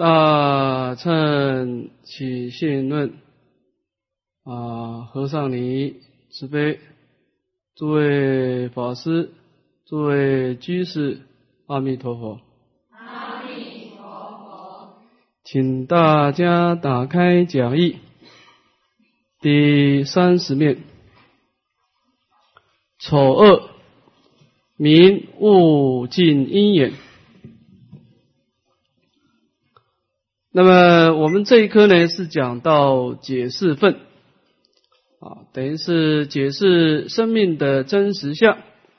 大乘起信论和尚你慈悲，诸位法师，诸位居士，阿弥陀佛。 阿弥陀佛。 请大家打开讲义第30面，丑恶名物尽因缘。那么我们这一科呢是讲到解释分等于是解释生命的真实相。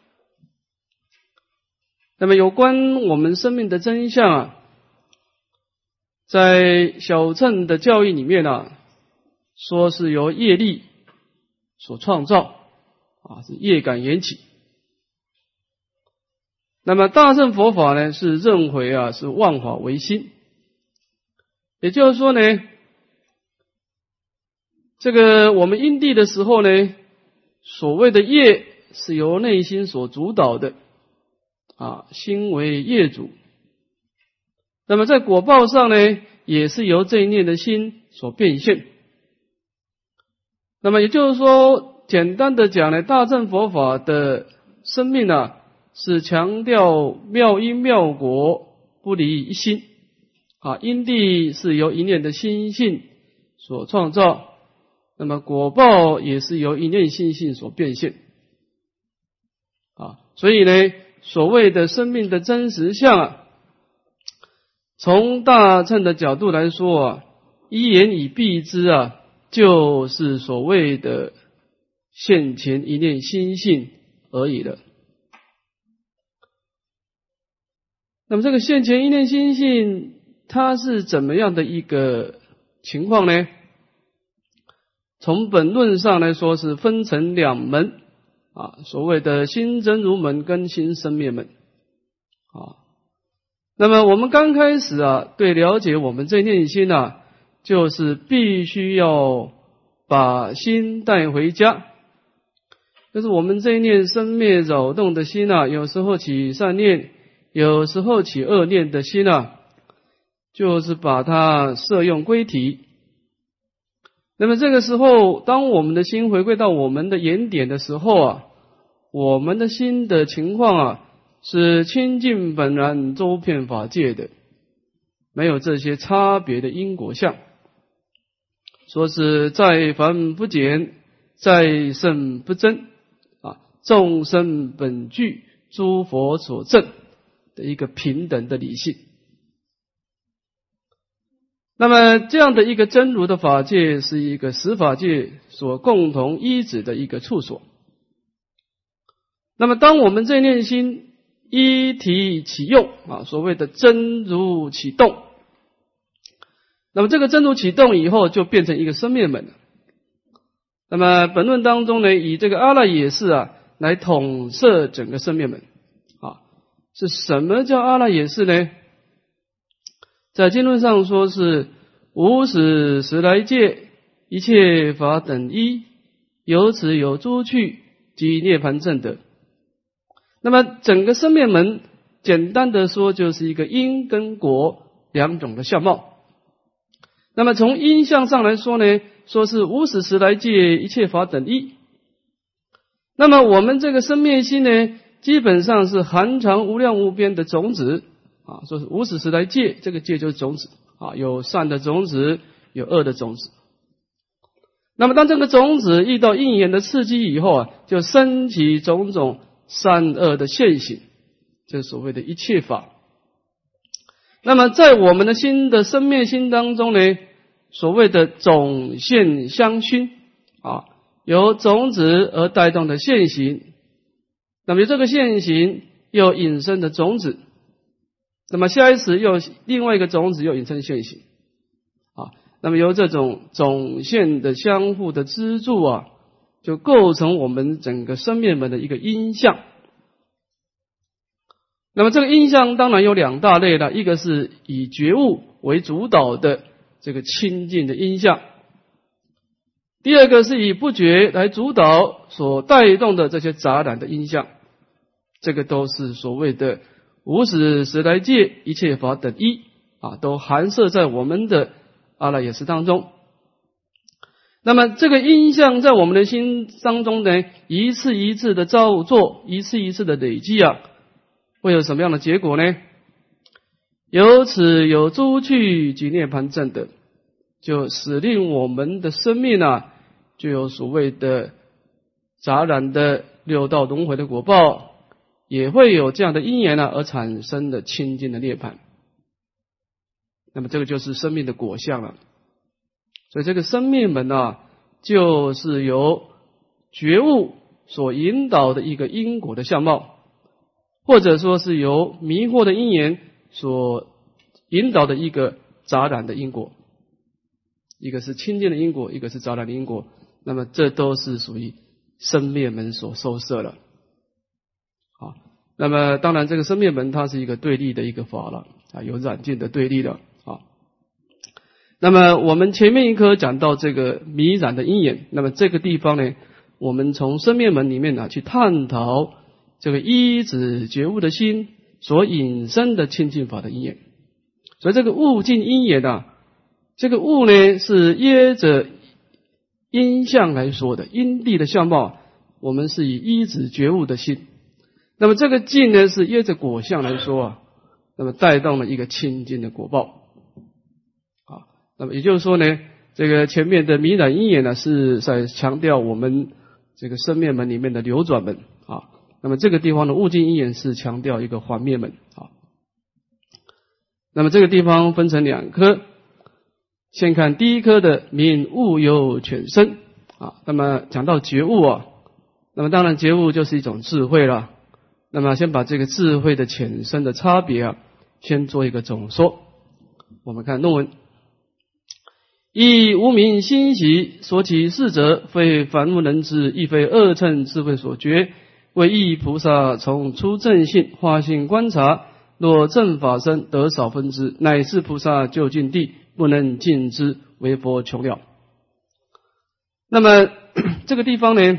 那么有关我们生命的真相在小乘的教义里面说是由业力所创造是业感缘起。那么大乘佛法呢是认为是万法唯心。也就是说呢，这个我们因地的时候呢，所谓的业是由内心所主导的心为业主。那么在果报上呢，也是由这一念的心所变现。那么也就是说，简单的讲呢，大乘佛法的生命是强调妙因妙果不离一心。因地是由一念的心性所创造，那么果报也是由一念心性所变现。所以呢，所谓的生命的真实相从大乘的角度来说一言以蔽之就是所谓的现前一念心性而已了。那么这个现前一念心性它是怎么样的一个情况呢？从本论上来说是分成两门所谓的心真如门跟心生灭门那么我们刚开始对了解我们这念心就是必须要把心带回家。就是我们这一念生灭扰动的心有时候起善念，有时候起恶念的心就是把它摄用归体。那么这个时候，当我们的心回归到我们的原点的时候我们的心的情况是清净本然周遍法界的，没有这些差别的因果相。说是在凡不减，在圣不增众生本具，诸佛所证的一个平等的理性。那么这样的一个真如的法界是一个十法界所共同依止的一个处所。那么当我们这念心依体起用所谓的真如启动，那么这个真如启动以后就变成一个生灭门了。那么本论当中呢，以这个阿赖耶识来统摄整个生灭门是什么叫阿赖耶识呢？在经论上说是无始时来界，一切法等一，由此有诸趣及涅槃正德。那么整个生灭门简单的说就是一个因跟果两种的相貌。那么从因相上来说呢，说是无始时来界，一切法等一。那么我们这个生灭心呢，基本上是含藏无量无边的种子说是无始时来界，这个界就是种子有善的种子，有恶的种子。那么当这个种子遇到因缘的刺激以后就生起种种善恶的现行，就是所谓的一切法。那么在我们的心的生灭心当中呢，所谓的种现相熏由种子而带动的现行，那么这个现行又引生的种子，那么下一次又另外一个种子又引生现行那么由这种种现的相互的资助就构成我们整个生灭门的一个因相。那么这个因相当然有两大类了，一个是以觉悟为主导的这个清净的因相，第二个是以不觉来主导所带动的这些杂染的因相。这个都是所谓的无始时来界，一切法等一都含摄在我们的阿赖耶识当中。那么这个因相在我们的心当中呢，一次一次的造作，一次一次的累积会有什么样的结果呢？由此有诸趣及涅槃证的，就使令我们的生命就有所谓的杂染的六道轮回的果报，也会有这样的因缘而产生的清净的涅槃。那么这个就是生命的果相了。所以这个生灭门就是由觉悟所引导的一个因果的相貌，或者说是由迷惑的因缘所引导的一个杂染的因果，一个是清净的因果，一个是杂染的因果。那么这都是属于生灭门所收摄了。好，那么当然这个生灭门它是一个对立的一个法了有染净的对立的。那么我们前面一课讲到这个迷染的因缘，那么这个地方呢，我们从生灭门里面去探讨这个依止觉悟的心所引生的清净法的因缘。所以这个悟尽因缘这个悟呢是耶着因相来说的，因地的相貌我们是以依止觉悟的心。那么这个尽呢是耶着果相来说那么带动了一个清净的果报。那么也就是说呢，这个前面的迷染因缘是在强调我们这个生灭门里面的流转门那么这个地方的悟尽因缘是强调一个还灭门那么这个地方分成两科，先看第一科的明悟有全身那么讲到觉悟那么当然觉悟就是一种智慧了。那么先把这个智慧的浅深的差别先做一个总说。我们看论文。以无明心习所起事者，非凡夫能知，亦非二乘智慧所觉。为意菩萨从出正性化性观察，若正法身得少分之，乃是菩萨究竟地，不能尽之，为佛穷了。那么这个地方呢，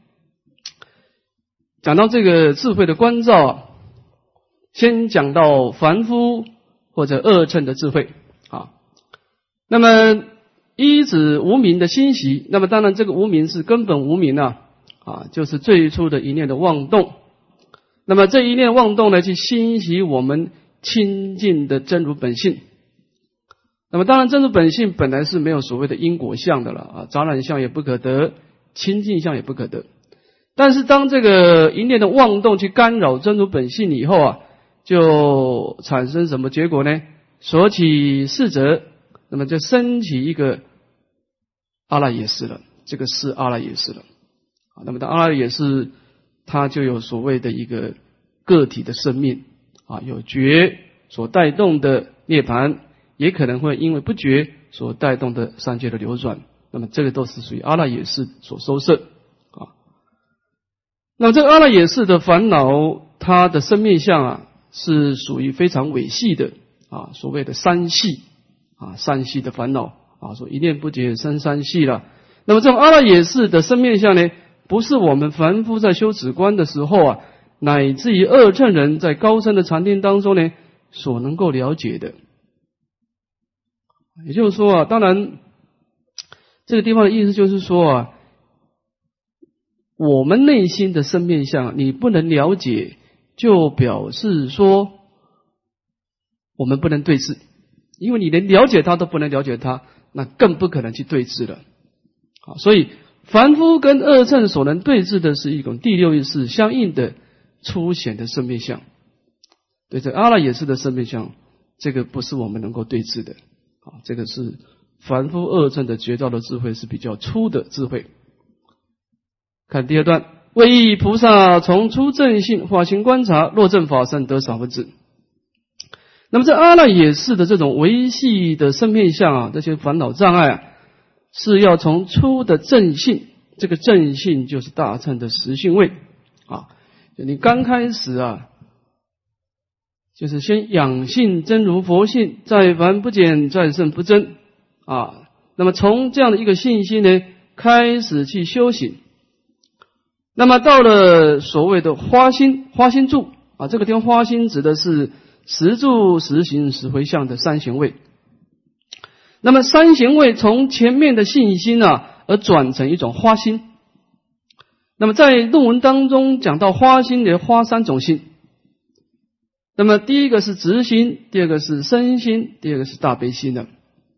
讲到这个智慧的关照先讲到凡夫或者二乘的智慧那么依止无明的心习，那么当然这个无明是根本无明就是最初的一念的妄动。那么这一念妄动呢，去心习我们清净的真如本性。那么当然真如本性本来是没有所谓的因果相的了杂染相也不可得，清净相也不可得。但是当这个一念的妄动去干扰真如本性以后就产生什么结果呢？所起事者，那么就升起一个阿赖耶识了，这个是阿赖耶识了那么当阿赖耶识它就有所谓的一个个体的生命有觉所带动的涅槃，也可能会因为不觉所带动的三界的流转，那么这个都是属于阿赖耶识所收摄那么这个阿赖耶识的烦恼，它的生命相是属于非常微细的所谓的三系三系的烦恼说一念不觉生三系了。那么这种阿赖耶识的生命相呢，不是我们凡夫在修止观的时候乃至于二乘人在高深的禅定当中呢所能够了解的。也就是说当然这个地方的意思就是说我们内心的生命相你不能了解，就表示说我们不能对治，因为你连了解它都不能了解它，那更不可能去对治了所以凡夫跟二乘所能对治的是一种第六意识相应的粗显的生命相。对这阿赖耶识的生命相，这个不是我们能够对治的这个是凡夫二乘的觉照的智慧，是比较粗的智慧。看第二段，为意菩萨从出正性化性观察，若正法身得少分之。那么这阿赖耶识的这种维系的生命相这些烦恼障碍是要从出的正性，这个正性就是大乘的实性位你刚开始就是先养性真如佛性，在凡不减，在圣不增那么从这样的一个信心呢开始去修行。那么到了所谓的花心住这个地方花心指的是实住、实行、实回向的三行位。那么三行位从前面的信心而转成一种花心。那么在论文当中讲到花心的花三种心。那么第一个是直心，第二个是身心，第二个是大悲心的。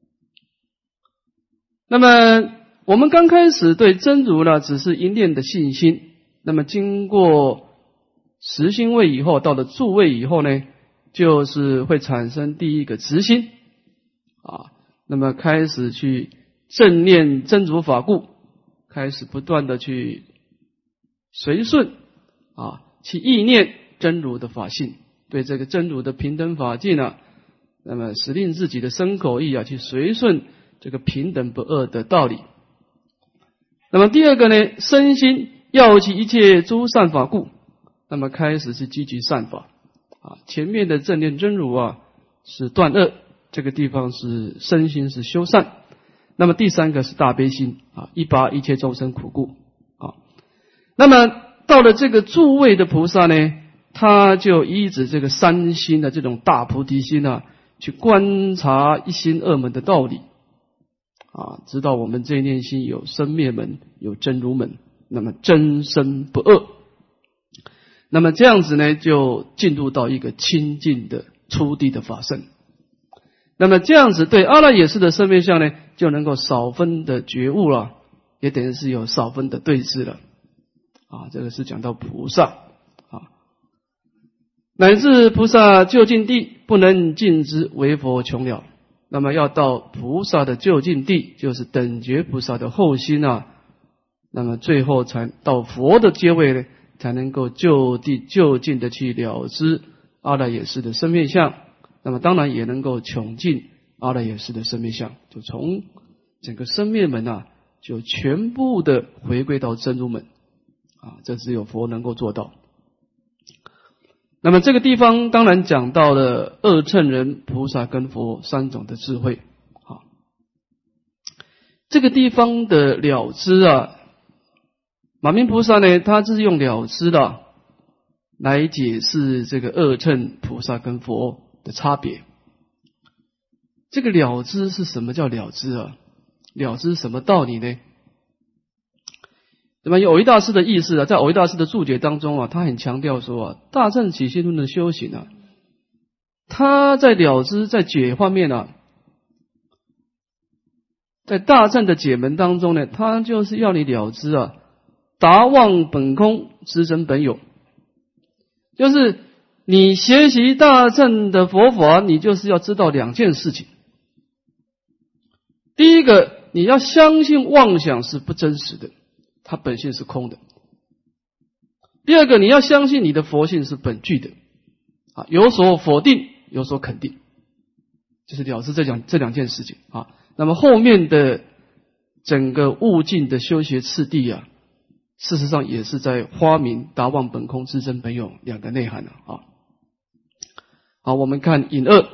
那么我们刚开始对真如呢，只是一念的信心。那么经过实心位以后，到了住位以后呢，就是会产生第一个直心那么开始去正念真如法故，开始不断的去随顺去意念真如的法性，对这个真如的平等法境那么使令自己的身口意去随顺这个平等不二的道理。那么第二个呢，身心要其一切诸善法故，那么开始是积极善法前面的正念真如是断恶，这个地方是身心是修善。那么第三个是大悲心一拔一切众生苦故那么到了这个住位的菩萨呢，他就依止这个三心的这种大菩提心去观察一心二门的道理知道我们这一念心有生灭门，有真如门，那么真身不二。那么这样子呢，就进入到一个清净的初地的法身。那么这样子对阿赖耶识的生灭相呢，就能够少分的觉悟了，也等于是有少分的对治了这个是讲到菩萨乃至菩萨究竟地不能尽之，为佛穷了。那么要到菩萨的究竟地，就是等觉菩萨的后心那么最后才到佛的阶位呢，才能够就近的去了知阿赖耶识的生灭相。那么当然也能够穷尽阿赖耶识的生灭相，就从整个生灭门就全部的回归到真如门这只有佛能够做到。那么这个地方当然讲到了二乘人、菩萨跟佛三种的智慧这个地方的了知马明菩萨呢，他是用了知来解释这个二乘菩萨跟佛的差别。这个了知是什么叫了知了知什么道理呢？那么藕益大师的意思在藕益大师的注解当中他很强调说大乘起信论的修行他在了知在解方面在大乘的解门当中呢，他就是要你了知达望本空，知真本有。就是你学习大乘的佛法，你就是要知道两件事情。第一个，你要相信妄想是不真实的，它本性是空的。第二个，你要相信你的佛性是本具的有所否定，有所肯定，就是了知这两件事情那么后面的整个悟境的修学次第事实上也是在花明、达望本空、知真本有两个内涵好，我们看引二，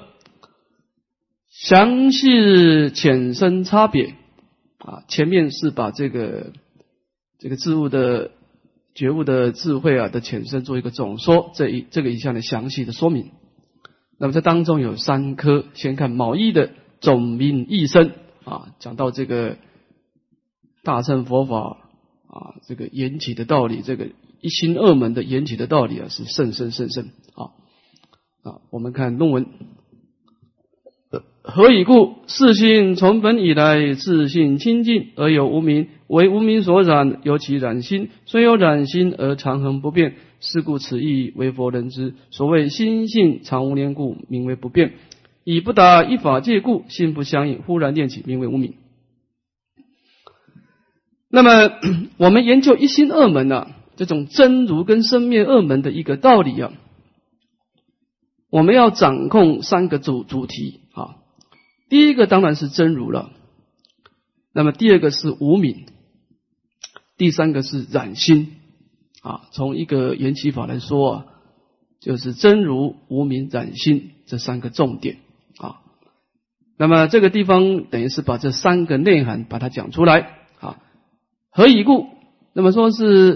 详细浅深差别前面是把这个智悟的觉悟的智慧的浅深做一个总说，这个以下的详细的说明。那么这当中有三科，先看卯一的总名一生讲到这个大乘佛法这个缘起的道理，这个一心二门的缘起的道理是甚深甚深我们看论文，何以故？世心从本以来自性清净，而有无明，为无明所染，有其染心，虽有染心而常恒不变，是故此义为佛人知。所谓心性常无念故，名为不变。以不达一法界故，心不相应，忽然念起，名为无明。那么我们研究一心二门这种真如跟生灭二门的一个道理我们要掌控三个主题第一个当然是真如了，那么第二个是无明，第三个是染心从一个缘起法来说就是真如、无明、染心这三个重点那么这个地方等于是把这三个内涵把它讲出来何以故？那么说是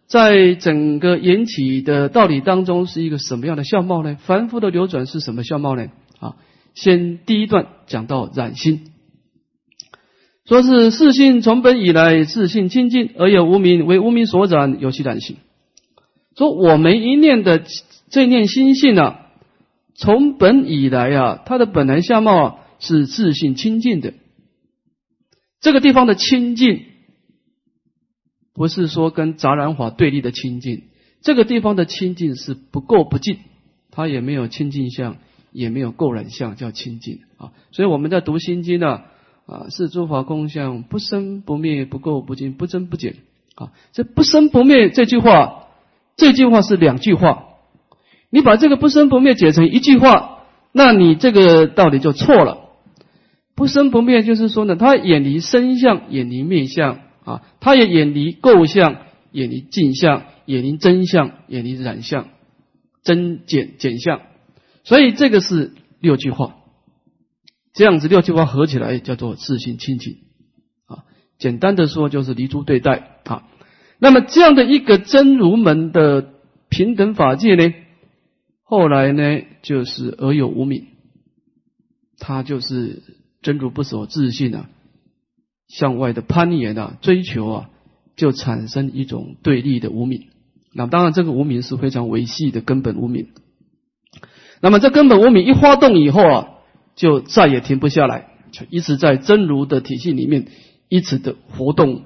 在整个缘起的道理当中是一个什么样的相貌呢？凡夫的流转是什么相貌呢？先第一段讲到染心，说是世性从本以来，自性清净，而有无明，为无明所染，有其染性。说我们一念的这念心性从本以来它的本来相貌是自性清净的。这个地方的清净不是说跟杂染法对立的清净，这个地方的清净是不垢不净，它也没有清净相，也没有垢染相，叫清净所以我们在读心经是诸法空相，不生不灭，不垢不净，不增不减这不生不灭这句话是两句话，你把这个不生不灭解成一句话，那你这个道理就错了。不生不灭就是说呢，它远离生相，远离灭相它也远离垢相，远离净相，远离真相，远离染相，增减减相。所以这个是六句话，这样子六句话合起来叫做自性清净简单的说就是离诸对待那么这样的一个真如门的平等法界呢，后来呢就是而有无明，它就是真如不守自性向外的攀岩追求就产生一种对立的无明。那当然这个无明是非常维系的根本无明。那么这根本无明一发动以后就再也停不下来，就一直在真如的体系里面一直的活动。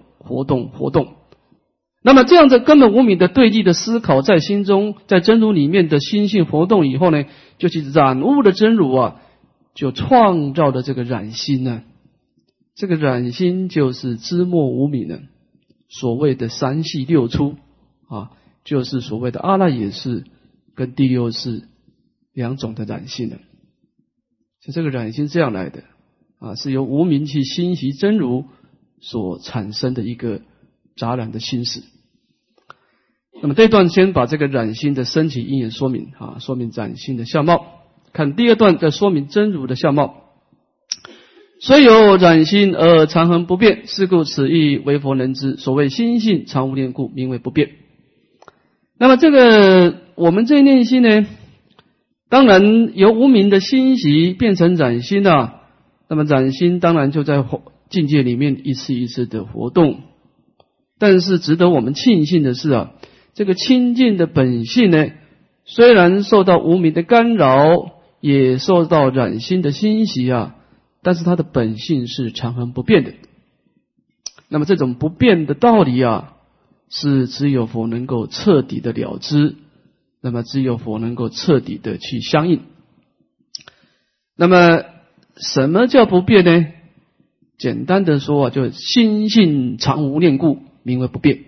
那么这样的根本无明的对立的思考在心中，在真如里面的心性活动以后呢，就去染污的真如就创造的这个染心这个染心就是知末无明所谓的三系六出就是所谓的阿赖耶识跟第六识两种的染心就这个染心这样来的是由无明去欣习真如所产生的一个杂染的心识。那么这一段先把这个染心的升起因缘说明说明染心的相貌。看第二段再说明真如的相貌。虽有染心而常恒不变，是故此义为佛能知。所谓心性常无念故，名为不变。那么这个我们这一念心呢，当然由无明的欣习变成染心那么染心当然就在境界里面一次一次的活动。但是值得我们庆幸的是这个清净的本性呢，虽然受到无明的干扰，也受到染心的欣习但是它的本性是常恒不变的。那么这种不变的道理是只有佛能够彻底的了知，那么只有佛能够彻底的去相应。那么什么叫不变呢？简单的说就心性常无念故，名为不变。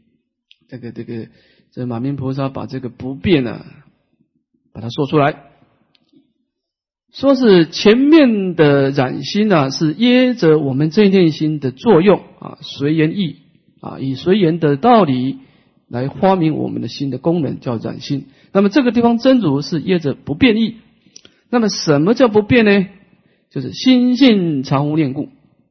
这马明菩萨把这个不变把它说出来，说是前面的染心是耶着我们这一念心的作用随缘意以随缘的道理来发明我们的心的功能，叫染心。那么这个地方真如是耶着不变意。那么什么叫不变呢？就是心性常无念故。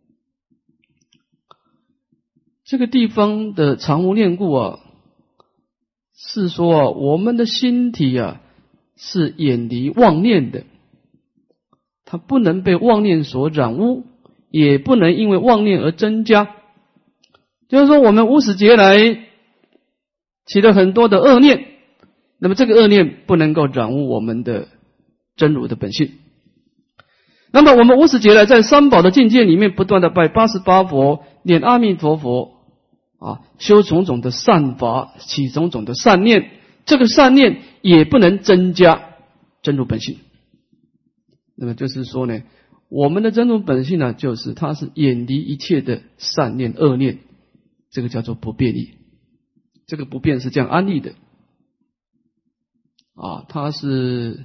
这个地方的常无念故是说我们的心体是远离妄念的，它不能被妄念所染污，也不能因为妄念而增加。就是说我们无始劫来起了很多的恶念，那么这个恶念不能够染污我们的真如的本性。那么我们无始劫来在三宝的境界里面不断的拜88佛，念阿弥陀佛修种种的善法，起种种的善念，这个善念也不能增加真如本性。那么就是说呢，我们的真如本性就是它是远离一切的善念恶念，这个叫做不变异。这个不变是这样安立的它是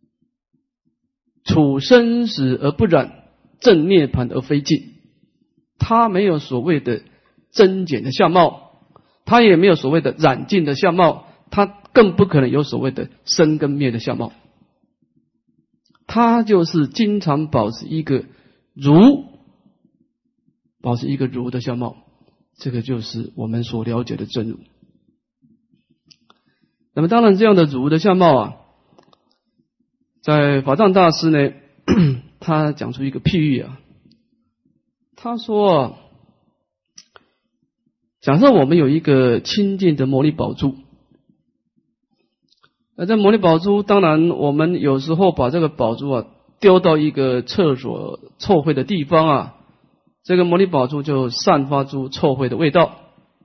处生死而不染，正涅槃而非尽。它没有所谓的增减的相貌，它也没有所谓的染净的相貌，它更不可能有所谓的生跟灭的相貌。它就是经常保持一个如的相貌，这个就是我们所了解的真如。 那么当然这样的如的相貌啊，在法藏大师呢他讲出一个譬喻啊，他说啊，假设我们有一个清净的摩尼宝珠，那这摩尼宝珠当然我们有时候把这个宝珠啊丢到一个厕所臭秽的地方啊，这个摩尼宝珠就散发出臭秽的味道。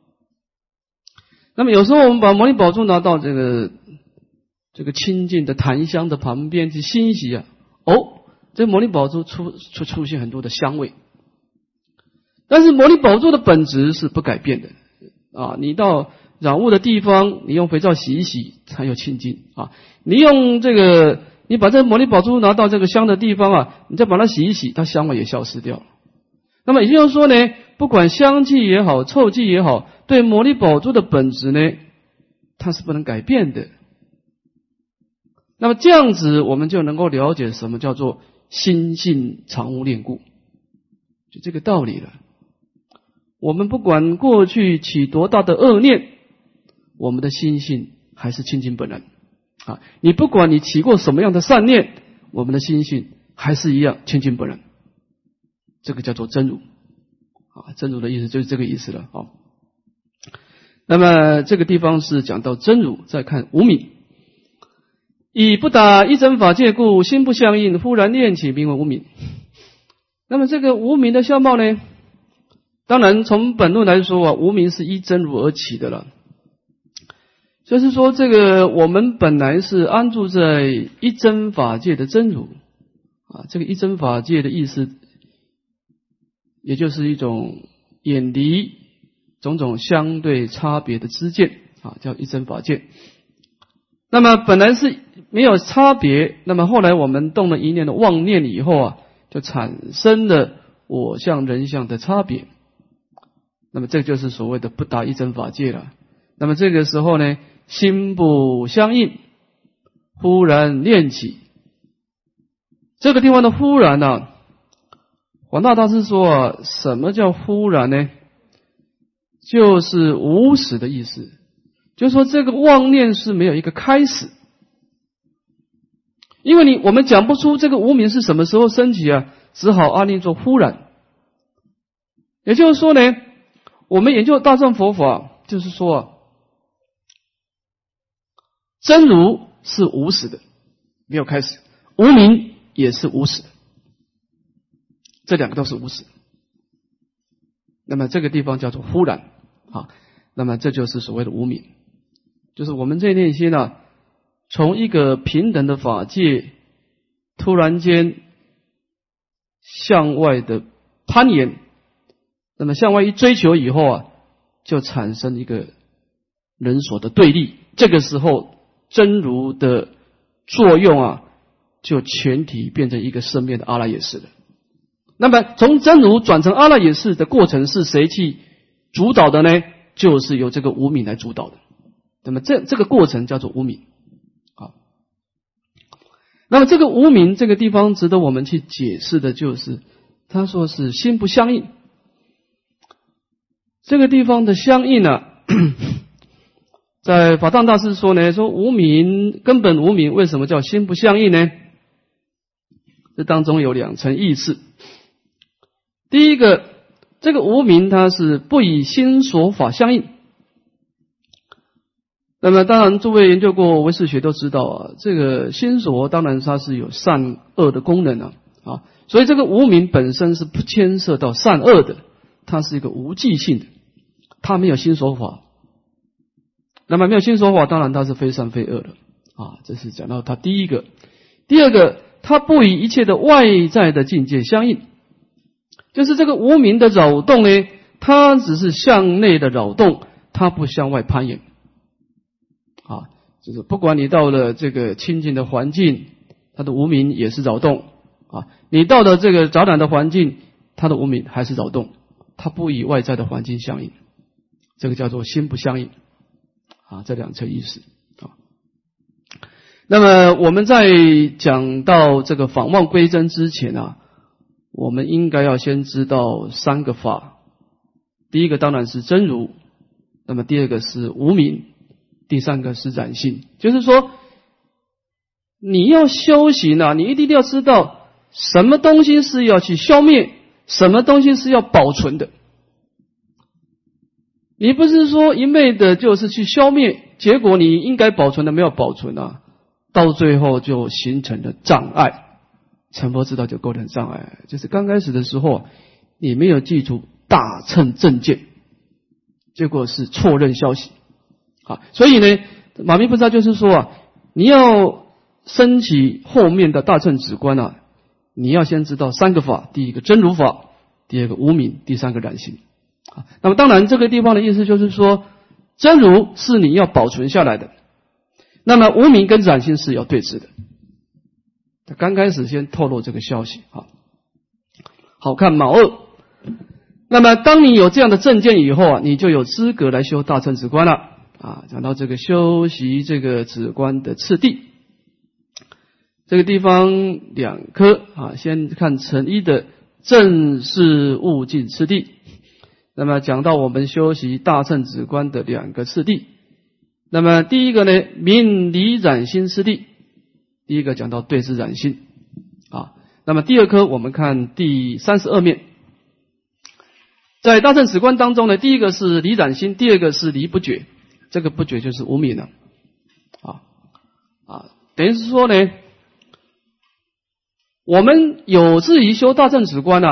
那么有时候我们把摩尼宝珠拿到这个清净的檀香的旁边去欣喜啊，这摩尼宝珠出现很多的香味。但是摩尼宝珠的本质是不改变的啊，你到染污的地方，你用肥皂洗一洗才有清净啊。你把这摩尼宝珠拿到这个香的地方啊，你再把它洗一洗，它香味也消失掉了。那么也就是说呢，不管香气也好，臭气也好，对摩尼宝珠的本质呢，它是不能改变的。那么这样子，我们就能够了解什么叫做心性常无恋故，就这个道理了。我们不管过去起多大的恶念，我们的心性还是清净本然啊。你不管你起过什么样的善念，我们的心性还是一样清净本然。这个叫做真如啊，真如的意思就是这个意思了啊。那么这个地方是讲到真如，再看无明。以不达一真法界故，心不相应，忽然念起，名为无明。那么这个无明的相貌呢，当然从本论来说啊，无明是依真如而起的了。就是说这个我们本来是安住在一真法界的真如啊，这个一真法界的意思，也就是一种远离种种相对差别的知见啊，叫一真法界。那么本来是没有差别，那么后来我们动了一念的妄念以后啊，就产生了我相人相的差别。那么这就是所谓的不达一真法界了。那么这个时候呢，心不相应，忽然念起。这个地方的忽然啊，广大大师说啊，什么叫忽然呢？就是无始的意思，就是说这个妄念是没有一个开始，因为我们讲不出这个无明是什么时候升起啊，只好阿念做忽然。也就是说呢，我们研究大乘佛法，就是说啊，真如是无始的，没有开始；无明也是无始的，这两个都是无始。那么这个地方叫做忽然啊，那么这就是所谓的无明，就是我们这念心啊，从一个平等的法界，突然间向外的攀岩，那么向外一追求以后啊，就产生一个人所的对立，这个时候真如的作用啊，就全体变成一个生灭的阿赖耶识了。那么从真如转成阿赖耶识的过程是谁去主导的呢？就是由这个无明来主导的。那么这个过程叫做无明啊。那么这个无明这个地方值得我们去解释的就是，他说是心不相应。这个地方的相应啊，在法藏大师说呢，说无明根本无明为什么叫心不相应呢？这当中有两层意思。第一个，这个无明它是不以心所法相应。那么当然诸位研究过唯识学都知道啊，这个心所当然它是有善恶的功能啊，所以这个无明本身是不牵涉到善恶的，它是一个无记性的，它没有心所法。那么没有心所法，当然它是非善非恶的啊，这是讲到它第一个。第二个，它不与一切的外在的境界相应，就是这个无明的扰动呢，它只是向内的扰动，它不向外攀岩啊。就是不管你到了这个清净的环境，它的无明也是扰动啊；你到了这个杂染的环境，它的无明还是扰动，它不与外在的环境相应，这个叫做心不相应啊。这两层意思啊。那么我们在讲到这个访望归真之前啊，我们应该要先知道三个法。第一个当然是真如，那么第二个是无明， 第三个是染性。就是说你要修行啊，你一定要知道什么东西是要去消灭，什么东西是要保存的。你不是说一昧的就是去消灭，结果你应该保存的没有保存啊，到最后就形成了障碍。成佛之道就构成障碍，就是刚开始的时候你没有记住大乘正见，结果是错认消息。所以呢，马明菩萨就是说啊，你要升起后面的大乘止观啊，你要先知道三个法，第一个真如法，第二个无明，第三个染性。那么当然这个地方的意思就是说，真如是你要保存下来的，那么无明跟染性是要对峙的。他刚开始先透露这个消息。好，看卯二。那么当你有这样的正见以后啊，你就有资格来修大乘止观了。讲到这个修习这个止观的次第，这个地方两科先看成一的正视悟境次第。那么讲到我们修习大乘止观的两个次第，那么第一个呢，明理染心次第，第一个讲到对治染心那么第二科我们看第32面，在大乘止观当中呢，第一个是理染心，第二个是理不觉，这个不觉就是无明了等于是说呢，我们有志于修大乘止观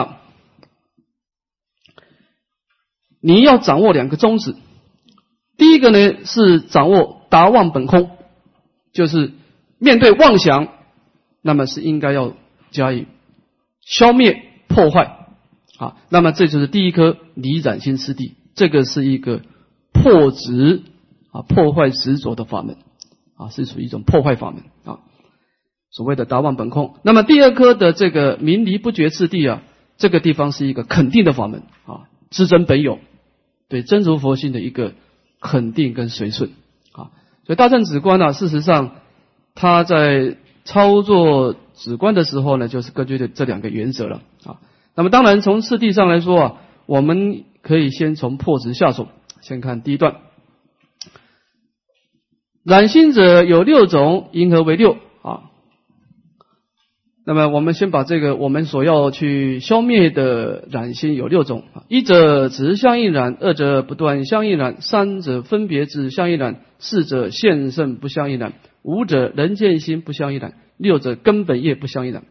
你要掌握两个宗旨。第一个呢是掌握达妄本空，就是面对妄想，那么是应该要加以消灭破坏那么这就是第一颗理染心次第，这个是一个破执破坏执着的法门是属于一种破坏法门所谓的达妄本空。那么第二颗的这个明离不觉次第这个地方是一个肯定的法门知真本有，对真如佛性的一个肯定跟随顺所以大乘止观事实上他在操作止观的时候呢，就是根据这两个原则了那么当然从次第上来说我们可以先从破执下手。先看第一段，染心者有6种，因何为6那么我们先把这个我们所要去消灭的染心有6种，一者直相应染，二者不断相应染，三者分别智相应染，四者现圣不相应染，五者人见心不相应染，六者根本业不相应染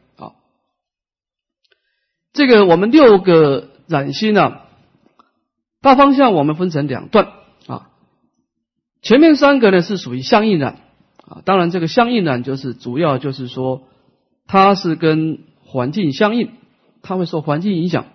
这个我们6个染心大方向我们分成2段前面3个呢是属于相应染当然这个相应染就是主要就是说它是跟环境相应，它会受环境影响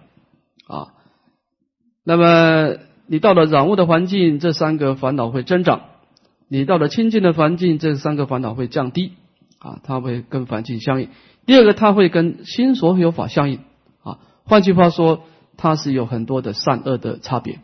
那么你到了染污的环境，这3个烦恼会增长；你到了清净的环境，这3个烦恼会降低它会跟环境相应。第二个，它会跟心所有法相应换句话说，它是有很多的善恶的差别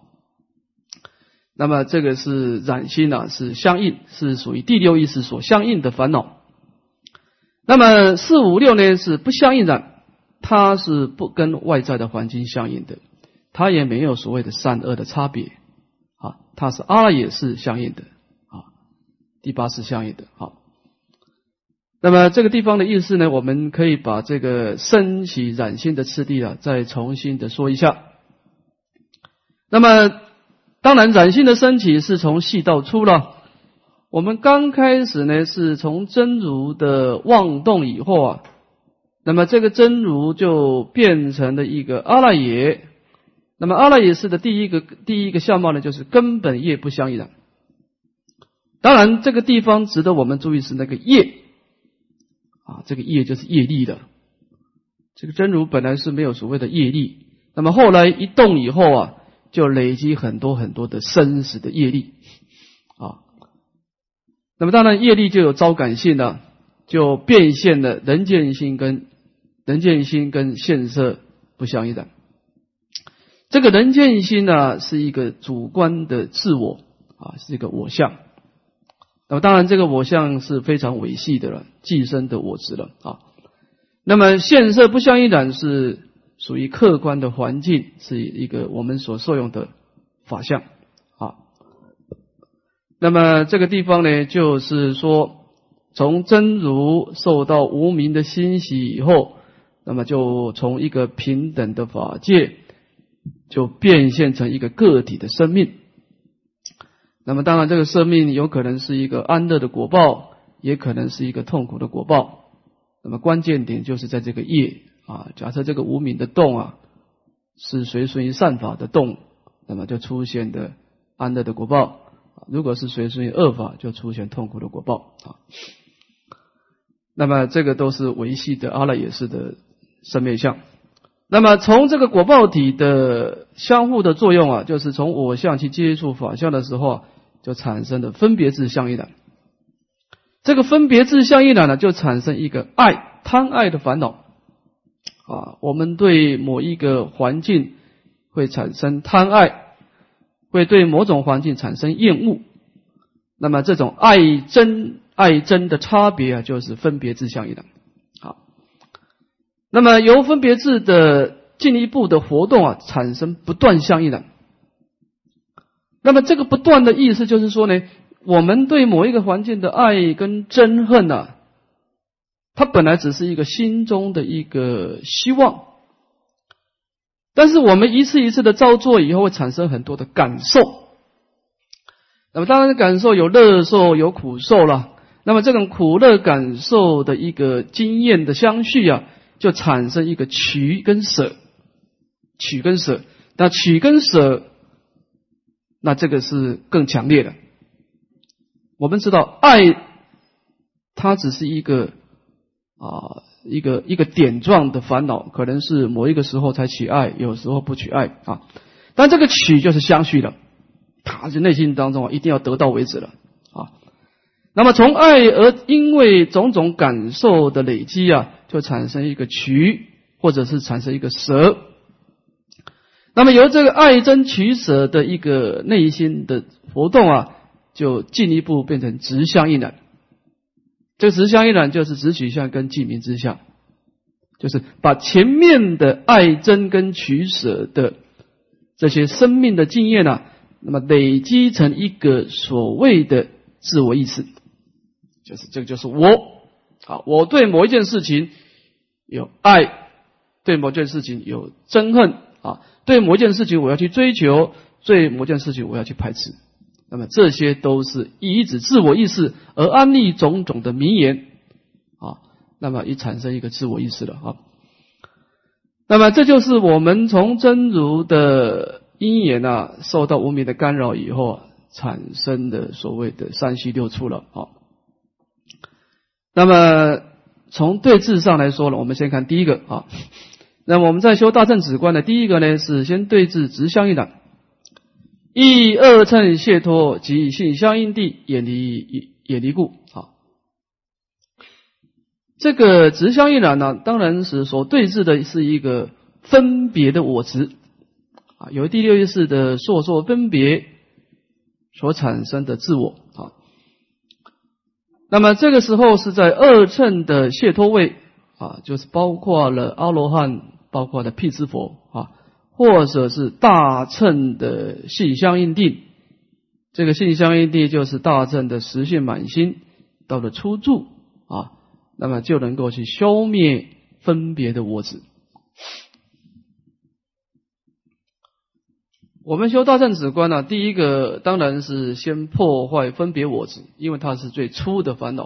那么这个是染心是相应，是属于第6意识所相应的烦恼。那么4、5、6呢是不相应染，它是不跟外在的环境相应的，它也没有所谓的善恶的差别它是阿赖耶识相应的第8识相应的那么这个地方的意思呢，我们可以把这个升起染心的次第再重新的说一下。那么当然染心的升起是从细到粗了，我们刚开始呢是从真如的妄动以后那么这个真如就变成了一个阿赖耶。那么阿赖耶识的第一个相貌呢，就是根本业不相应染。当然这个地方值得我们注意是那个业这个业就是业力的。这个真如本来是没有所谓的业力，那么后来一动以后就累积很多很多的生死的业力那么当然业力就有招感性了，就变现了人见心跟现色不相应染。这个人见心是一个主观的自我是一个我相。那么当然这个我相是非常微细的了，寄生的我执了那么现色不相应染是属于客观的环境，是一个我们所受用的法相那么这个地方呢，就是说从真如受到无明的欣喜以后，那么就从一个平等的法界就变现成一个个体的生命。那么当然这个生命有可能是一个安乐的果报，也可能是一个痛苦的果报。那么关键点就是在这个业啊，假设这个无明的动啊是随顺于善法的动，那么就出现的安乐的果报；如果是随顺于恶法，就出现痛苦的果报啊。那么这个都是维系的阿赖耶识的生灭相。那么从这个果报体的相互的作用啊，就是从我相去接触法相的时候啊，就产生了分别智相一染。这个分别智相一染呢，就产生一个爱贪爱的烦恼啊。我们对某一个环境会产生贪爱，会对某种环境产生厌恶。那么这种爱憎的差别啊，就是分别智相一染。好，那么由分别智的进一步的活动啊，产生不断相一染。那么这个不断的意思就是说呢，我们对某一个环境的爱跟憎恨啊，它本来只是一个心中的一个希望，但是我们一次一次的造作以后，会产生很多的感受。那么当然感受有乐受有苦受了。那么这种苦乐感受的一个经验的相续啊，就产生一个取跟舍。取跟舍，那取跟舍，那这个是更强烈的。我们知道爱它只是一个一个点状的烦恼，可能是某一个时候才起爱，有时候不起爱啊。但这个取就是相续了，它是内心当中一定要得到为止了啊。那么从爱而因为种种感受的累积啊，就产生一个取，或者是产生一个舍。那么由这个爱憎取舍的一个内心的活动啊，就进一步变成执相一染。这个执相一染就是执取相跟记名之相，就是把前面的爱憎跟取舍的这些生命的经验啊，那么累积成一个所谓的自我意识，就是这个就是我啊，我对某一件事情有爱，对某件事情有憎恨啊，对某件事情我要去追求，对某件事情我要去排斥。那么这些都是依止自我意识而安立种种的名言啊，那么已产生一个自我意识了啊。那么这就是我们从真如的因缘啊，受到无明的干扰以后啊，产生的所谓的三虚六处了啊。那么从对治上来说了，我们先看第一个啊。那么我们在修大乘止观的第一个呢，是先对治执相一染，依二乘解脱及性相应地远离故啊。这个执相一染呢，当然是所对治的是一个分别的我执啊，由第六意识的所分别所产生的自我啊。那么这个时候是在二乘的解脱位啊，就是包括了阿罗汉，包括了辟支佛啊，或者是大乘的性相应定。这个性相应定就是大乘的实性满心到了初住啊，那么就能够去消灭分别的我执。我们修大乘止观呢，第一个当然是先破坏分别我执，因为它是最初的烦恼。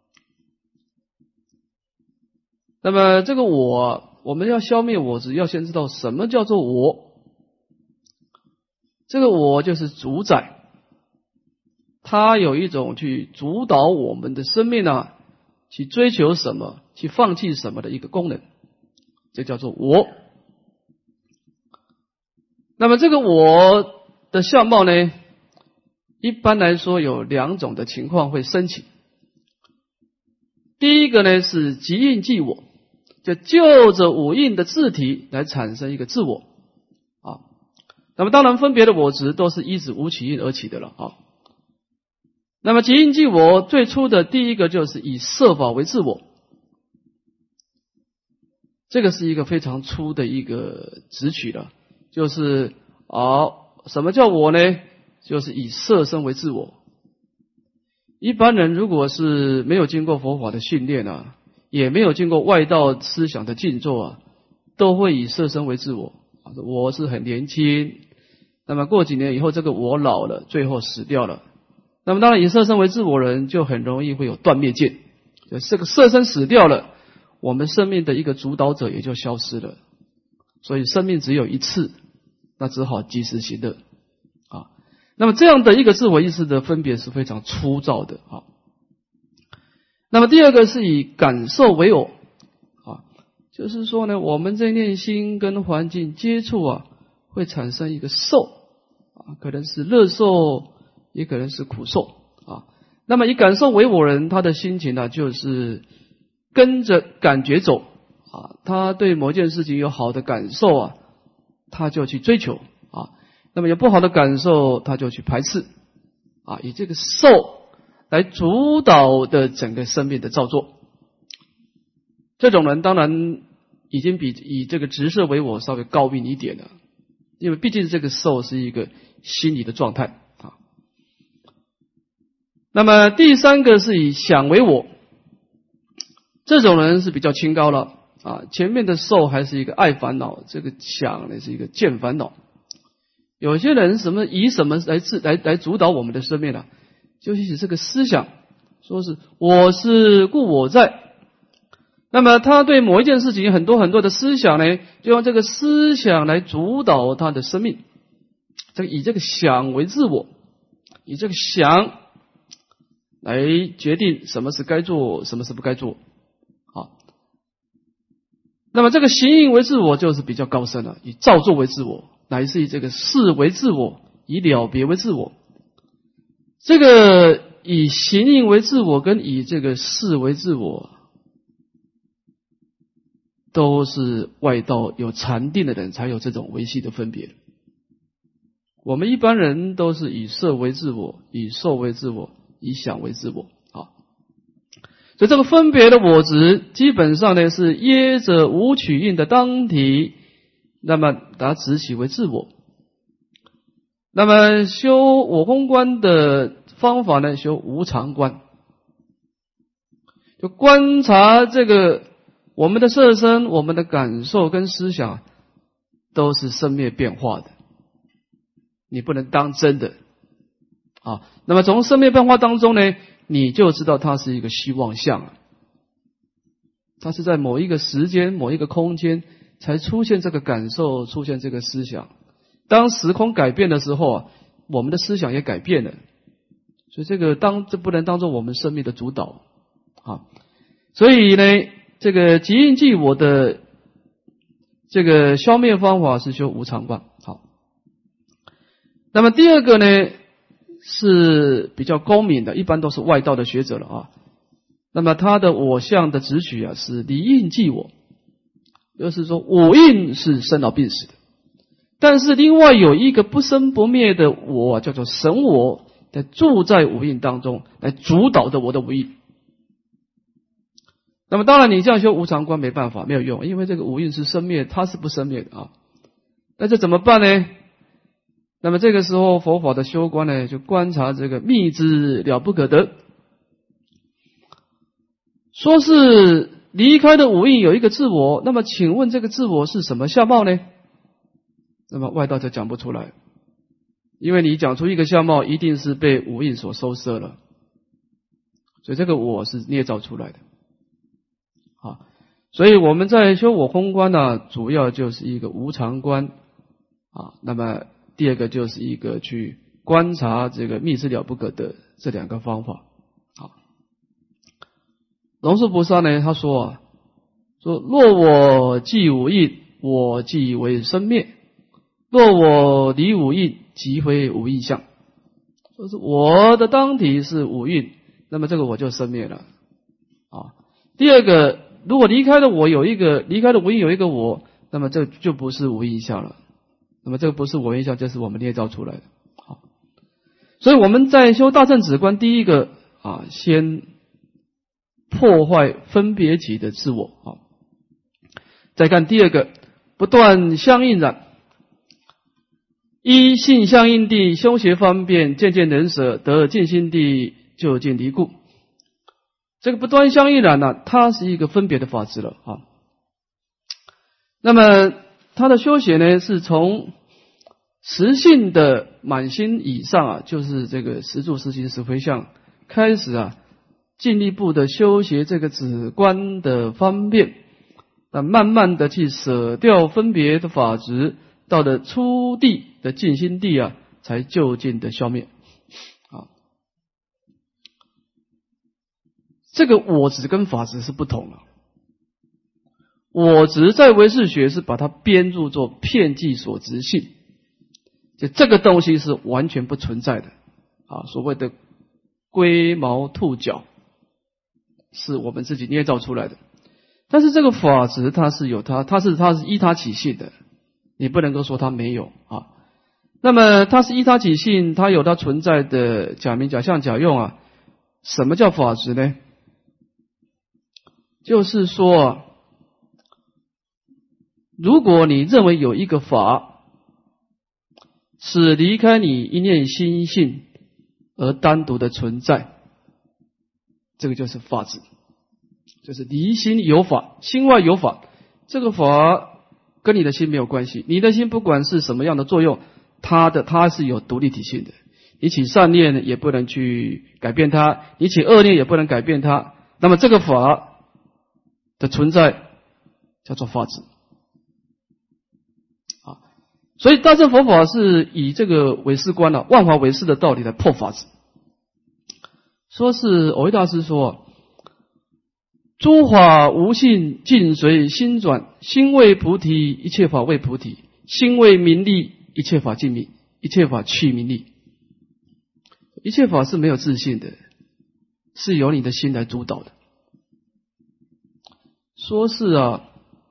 那么这个我们要消灭我执，要先知道什么叫做我。这个我就是主宰，它有一种去主导我们的生命啊，去追求什么，去放弃什么的一个功能，这叫做我。那么这个我的相貌呢，一般来说有两种的情况会升起。第一个呢是即印即我，就着五印的自体来产生一个自我啊。那么当然分别的我执都是依止无起印而起的了啊。那么即印即我最初的第一个就是以色法为自我，这个是一个非常粗的一个直取了。就是什么叫我呢？就是以色身为自我一般人如果是没有经过佛法的训练啊，也没有经过外道思想的静坐啊，都会以色身为自我。我是很年轻，那么过几年以后这个我老了，最后死掉了。那么当然以色身为自我人就很容易会有断灭见，这个色身死掉了，我们生命的一个主导者也就消失了。所以生命只有一次，那只好及时行乐啊。那么这样的一个自我意识的分别是非常粗糙的啊。那么第二个是以感受为我啊，就是说呢，我们这念心跟环境接触啊，会产生一个受啊，可能是乐受，也可能是苦受啊。那么以感受为我人，他的心情呢，就是跟着感觉走啊，他对某件事情有好的感受啊，他就去追求啊，那么有不好的感受，他就去排斥啊，以这个受来主导的整个生命的造作。这种人当然已经比以这个直色为我稍微高明一点了，因为毕竟这个受是一个心理的状态啊。那么第三个是以想为我，这种人是比较清高了啊。前面的受还是一个爱烦恼，这个想呢是一个见烦恼。有些人以什么来主导我们的生命呢？就是这个思想，说是我是故我在。那么他对某一件事情有很多很多的思想呢，就用这个思想来主导他的生命。以这个想为自我，以这个想来决定什么是该做，什么是不该做。好，那么这个行印为自我就是比较高深了，以造作为自我，乃是以这个事为自我，以了别为自我。这个以行印为自我跟以这个事为自我，都是外道有禅定的人才有这种维系的分别。我们一般人都是以色为自我，以受为自我，以想为自我啊。所以这个分别的我执基本上呢是耶者无取印的当体，那么把它执起为自我。那么修我空观的方法呢，修无常观，就观察这个我们的色身、我们的感受跟思想都是生灭变化的，你不能当真的啊。那么从生灭变化当中呢，你就知道它是一个虚妄相，它是在某一个时间、某一个空间才出现这个感受，出现这个思想。当时空改变的时候啊，我们的思想也改变了，所以这不能当做我们生命的主导啊。所以呢，这个即印即我的这个消灭方法是修无常观。好，那么第二个呢是比较高明的，一般都是外道的学者了啊。那么他的我相的执取啊是离印即我，就是说我印是生老病死的，但是另外有一个不生不灭的我，叫做神我，在住在五印当中，来主导着我的五印。那么当然你这样修无常观没办法，没有用，因为这个五印是生灭，它是不生灭的啊。那这怎么办呢？那么这个时候佛法的修观呢，就观察这个密之了不可得。说是离开的五印有一个自我，那么请问这个自我是什么相貌呢？那么外道就讲不出来，因为你讲出一个相貌，一定是被五印所收摄了，所以这个我是捏造出来的啊。所以我们在修我空观呢，主要就是一个无常观啊。那么第二个就是一个去观察这个密之了不可得这两个方法。好，龙树菩萨呢，他说啊，说若我即五印，我即为生灭。若我离五印，即非无印相。说是我的当体是五印，那么这个我就生灭了啊。第二个，如果离开了五印有一个我，那么这就不是无印相了。那么这个不是我印象，这是我们捏造出来的。好，所以我们在修大乘止观，第一个啊，先破坏分别起的自我啊。再看第二个，不断相应染。依性相应地修学方便，渐渐能舍得尽心地究竟离故。这个不端相依然呢，它是一个分别的法执了啊。那么他的修学呢，是从实性的满心以上啊，就是这个实住实行实回向开始啊，进一步的修学这个止观的方便，那慢慢的去舍掉分别的法执，到了初地的净心地啊，才究竟的消灭啊。这个我执跟法执是不同的。我执在唯识学是把它编入作遍计所执性，就这个东西是完全不存在的啊，所谓的龟毛兔角是我们自己捏造出来的。但是这个法执它是有它是依他起性的，你不能够说它没有啊。那么它是依他起性，它有它存在的假名假相假用啊。什么叫法执呢？就是说啊，如果你认为有一个法是离开你一念心性而单独的存在，这个就是法执，就是离心有法，心外有法，这个法跟你的心没有关系，你的心不管是什么样的作用，它是有独立体性的，你起善念也不能去改变它，你起恶念也不能改变它，那么这个法的存在叫做法执。所以大乘佛法是以这个唯识观啊，万法唯识的道理来破法执。说是藕益大师说，诸法无性，尽随心转，心为菩提，一切法为菩提；心为名利，一切法尽名，一切法去名利。一切法是没有自性的，是由你的心来主导的。说是啊，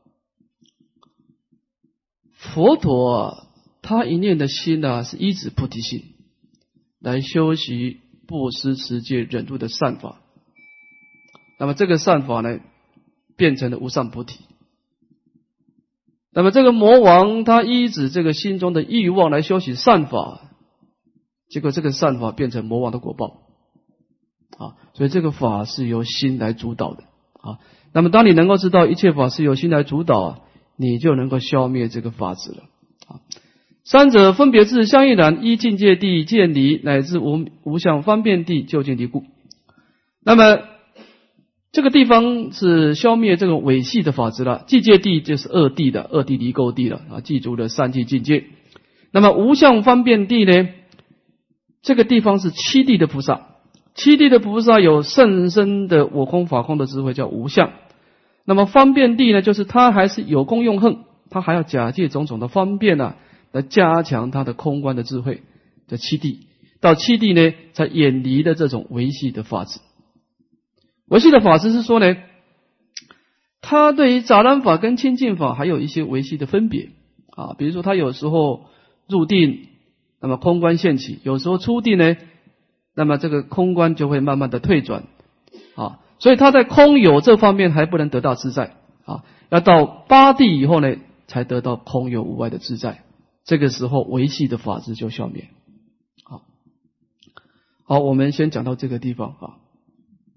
佛陀啊，他一念的心啊，是依止菩提心来修习布施、持戒、忍辱的善法。那么这个善法呢，变成了无上菩提。那么这个魔王他依止这个心中的欲望来修习善法，结果这个善法变成魔王的果报啊。所以这个法是由心来主导的啊。那么当你能够知道一切法是由心来主导啊，你就能够消灭这个法执了啊。三者分别自相应然，依境界地见离，乃至无相方便地究竟离故。那么这个地方是消灭这个伪系的法执了，境界地就是二地的二地离垢地了啊，记住了三际境界。那么无相方便地呢，这个地方是七地的菩萨，七地的菩萨有甚深的我空法空的智慧，叫无相。那么方便地呢，就是他还是有功用横，他还要假借种种的方便啊，来加强他的空观的智慧。这七地到七地呢，才远离了这种唯系的法执。唯系的法执是说呢，他对于杂染法跟清净法还有一些唯系的分别啊，比如说他有时候入定，那么空观现起；有时候出定呢，那么这个空观就会慢慢的退转啊。所以他在空有这方面还不能得到自在啊，要到八地以后呢，才得到空有无碍的自在。这个时候唯系的法执就消灭。好，我们先讲到这个地方啊。